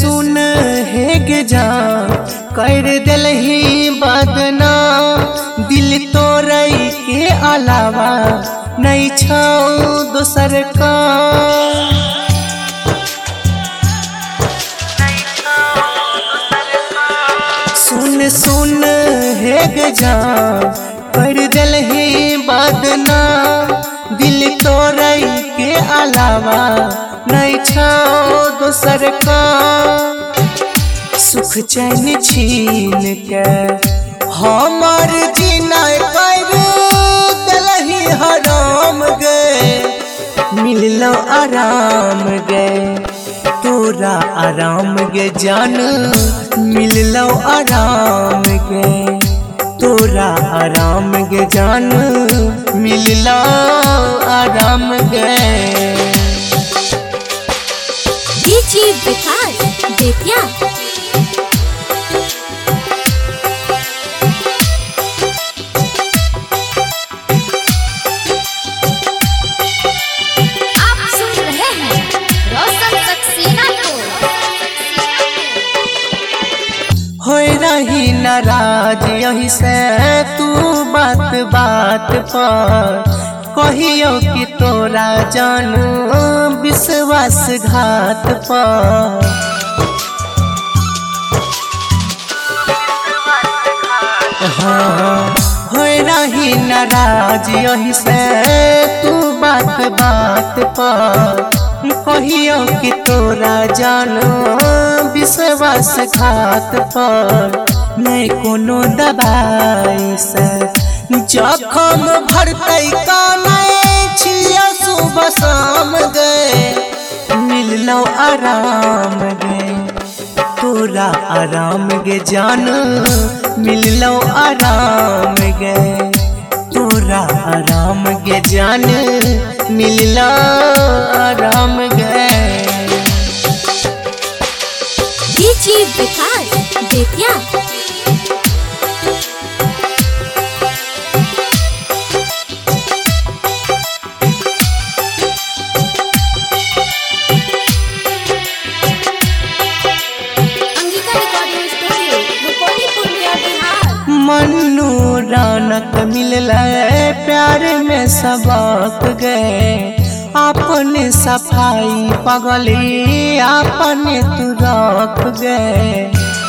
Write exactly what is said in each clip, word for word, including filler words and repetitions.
सुन है गे जान कर दिलही बदनाम दिल तोरई के अलावा नहीं छाओ दोसर का सुन सुन है गे जान कर दिलही बदनाम दिल तोरई के अलावा नहीं छाओ दोसर का सुख चैन छीन के हमार जीना कर दिलही हराम गे मिललो आराम गे तोरा आराम गे जान मिललो आराम गे तोरा आराम गे जान मिललो आराम गे डीजे विकास बेतिया आप सुन रहे हैं रोशन सक्सेना को होय रही नाराज यही से तू बात बात पर कहियो कि तोरा जानू विश्वासघात पर हाँ होय रही नाराज यही से तू बात बात पर कहियो कि तोरा जानू विश्वासघात पर नहीं कोनो दबाई से जखम भरतई का नहीं छिया सुबह शाम गए मिललो आराम गे तोरा आराम गे जान मिललो आराम गे तोरा आराम गे जान मिललो आराम गे डीजे विकास बेतिया मन्नू रौनक मिलल प्यार में सबक गए अपने सफाई पगली अपने तू रख गए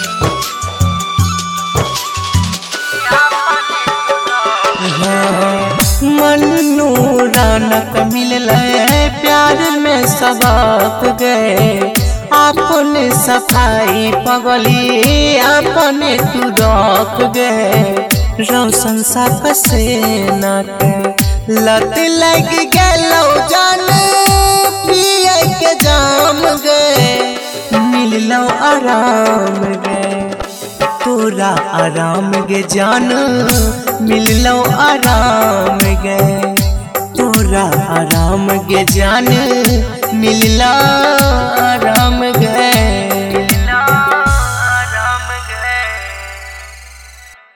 हाँ, मन्नू रौनक मिलल प्यार में सबक गए अपने सफाई पगली अपने तू रख गए रोशन साफ से न लत लग गलो जान पिए के जाम गे मिललो आराम गे तोरा आराम गे जान मिललो आराम गे तोरा आराम गे जान मिललो आराम